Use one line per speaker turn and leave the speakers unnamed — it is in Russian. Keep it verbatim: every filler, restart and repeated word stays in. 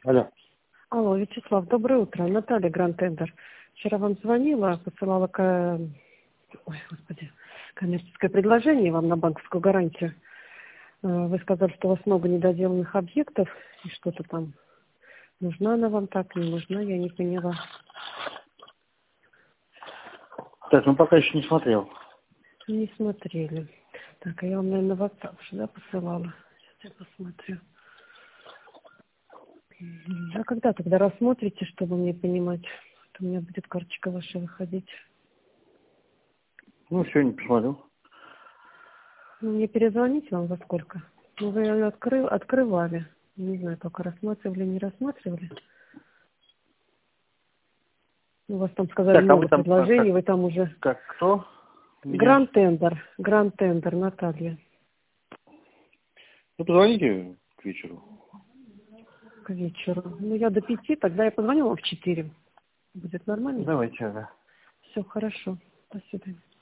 Алло.
Алло, Вячеслав, доброе утро. Наталья Гранд-Тендер. Вчера вам звонила, посылала ко... Ой, господи, коммерческое предложение вам на банковскую гарантию. Э, Вы сказали, что у вас много недоделанных объектов, и что-то там. Нужна она вам так, не нужна, я не поняла.
Так, ну пока еще не смотрел.
Не смотрели. Так, а я вам, наверное, в WhatsApp уже, да, посылала. Сейчас я посмотрю. Мгм. А когда тогда рассмотрите, чтобы мне понимать, что у меня будет карточка ваша выходить?
Ну, сегодня посмотрел.
Ну, мне перезвонить вам во сколько? Ну, вы ее откры... открывали. Не знаю, только рассматривали, не рассматривали. У вас там сказали
Так, а вы
много
там как,
предложений,
как,
вы там уже...
как кто? Меня?
Гранд Тендер, Гранд Тендер, Наталья,
Ну, позвоните к вечеру.
к вечеру. Ну, я до пяти, тогда я позвоню вам в четыре. Будет нормально?
Давайте, ага.
Все, хорошо. До свидания.